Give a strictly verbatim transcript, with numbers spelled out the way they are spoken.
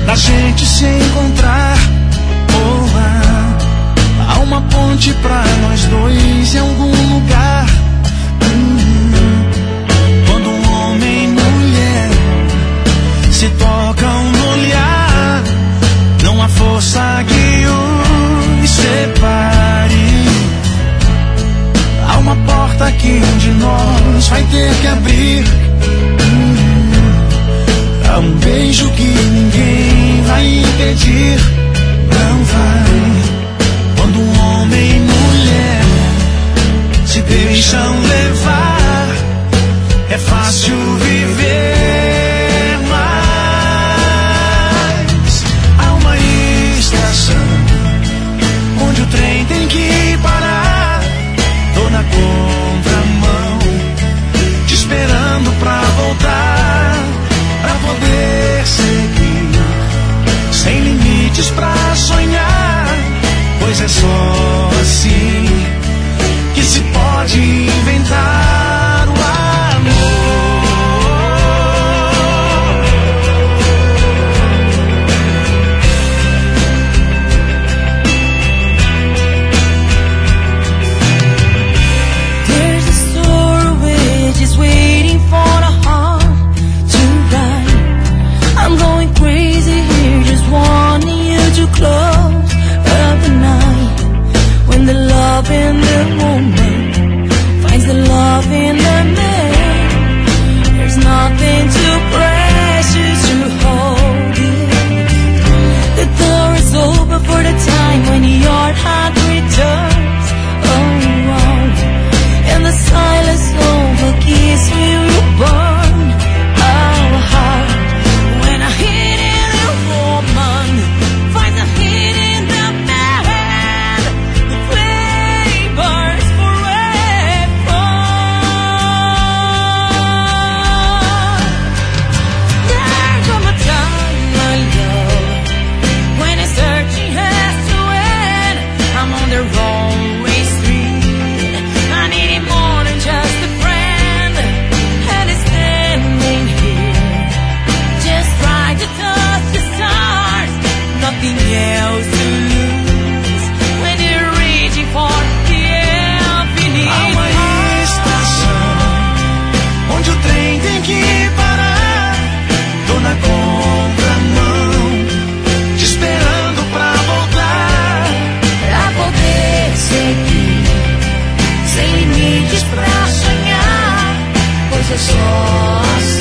da gente se encontrar. Oh, ah, há uma ponte pra nós dois em algum lugar. Hum, quando um homem e mulher se tocam no olhar, não há força que os separe. Há uma porta que um de nós vai ter que abrir. Hum, há um beijo que ninguém vai impedir. Não vai. Quando um homem e mulher se deixam levar, é fácil viver. Mas há uma estação onde o trem tem que parar. Tô na contramão, te esperando pra voltar, pra poder seguir, sem limites pra sonhar. Pois é só assim que se pode inventar o amor. There's a story which is waiting for the heart to ride. I'm going crazy here, just wanting you to close up the night. When the love in the woman finds the love in the man, there's nothing too precious to hold it. The door is open for the time when your heart returns. Oh, oh. And the silence over kiss will burn our heart. When a hidden woman finds a hidden the man, the flame burns forever. There come a time, my love, when a searching has to end. I'm on the wrong way street. I need it more than just a friend, and it's standing here, just trying to touch the stars. Nothing else to lose when you're reaching for the infinite. Há uma estação onde o trem tem que parar. Tô na contramão, te esperando pra voltar, Pra poder seguir, sem limites pra sonhar. Pois é só assim